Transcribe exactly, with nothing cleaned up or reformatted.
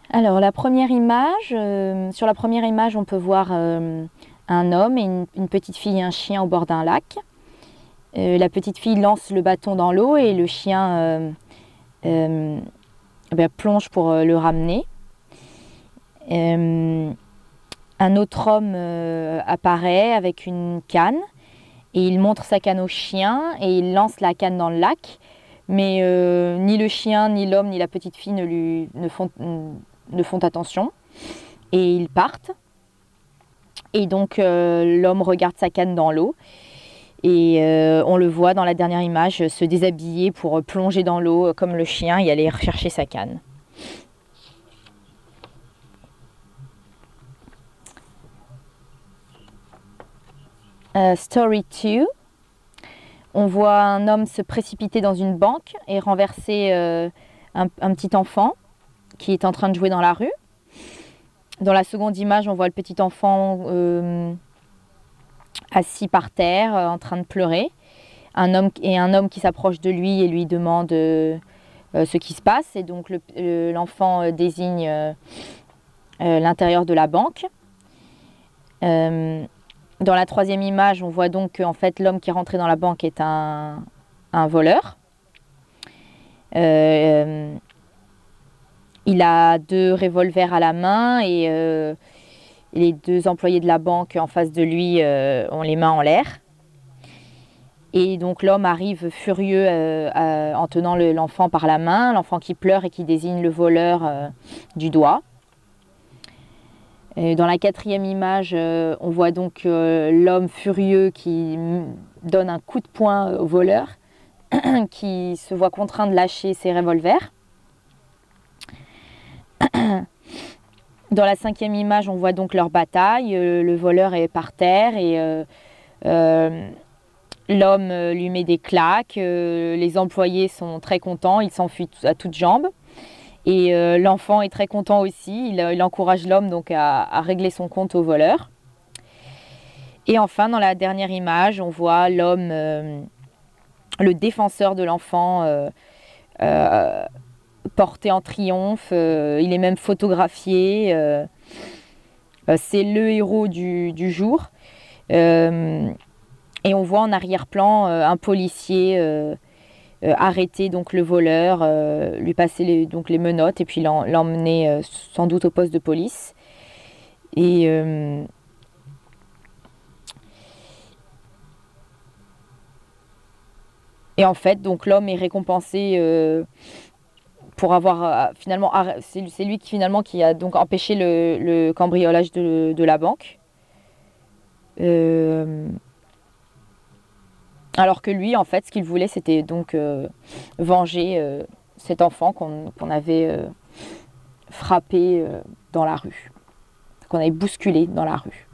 Alors la première image, euh, sur la première image on peut voir euh, un homme et une, une petite fille et un chien au bord d'un lac. Euh, la petite fille lance le bâton dans l'eau et le chien euh, euh, ben, plonge pour euh, le ramener. Euh, un autre homme euh, apparaît avec une canne et il montre sa canne au chien et il lance la canne dans le lac. Mais euh, ni le chien, ni l'homme, ni la petite fille ne, lui, ne, font, ne font attention. Et ils partent. Et donc euh, l'homme regarde sa canne dans l'eau. Et euh, on le voit dans la dernière image se déshabiller pour plonger dans l'eau comme le chien et aller rechercher sa canne. Uh, story two. On voit un homme se précipiter dans une banque et renverser euh, un, un petit enfant qui est en train de jouer dans la rue. Dans la seconde image, on voit le petit enfant euh, assis par terre, euh, en train de pleurer. Un homme, et un homme qui s'approche de lui et lui demande euh, euh, ce qui se passe. Et donc le, le, l'enfant euh, désigne euh, euh, l'intérieur de la banque. Euh, Dans la troisième image, on voit donc qu'en fait, l'homme qui est rentré dans la banque est un, un voleur. Euh, il a deux revolvers à la main et euh, les deux employés de la banque en face de lui euh, ont les mains en l'air. Et donc l'homme arrive furieux euh, euh, en tenant le, l'enfant par la main, l'enfant qui pleure et qui désigne le voleur euh, du doigt. Et dans la quatrième image, euh, on voit donc euh, l'homme furieux qui m- donne un coup de poing au voleur, qui se voit contraint de lâcher ses revolvers. Dans la cinquième image, on voit donc leur bataille. Euh, le voleur est par terre et euh, euh, l'homme lui met des claques. Euh, les employés sont très contents, ils s'enfuient à toutes jambes. Et euh, l'enfant est très content aussi, il, il encourage l'homme donc à, à régler son compte au voleur. Et enfin, dans la dernière image, on voit l'homme, euh, le défenseur de l'enfant, euh, euh, porté en triomphe. Euh, il est même photographié. Euh, euh, c'est le héros du, du jour. Euh, et on voit en arrière-plan euh, un policier euh, Euh, arrêter donc le voleur, euh, lui passer les, donc les menottes et puis l'en, l'emmener euh, sans doute au poste de police. Et, euh, et en fait, donc l'homme est récompensé euh, pour avoir euh, finalement, c'est, c'est lui qui finalement qui a donc empêché le, le cambriolage de, de la banque. Euh, alors que lui, en fait, ce qu'il voulait, c'était donc euh, venger euh, cet enfant qu'on, qu'on avait euh, frappé euh, dans la rue, qu'on avait bousculé dans la rue.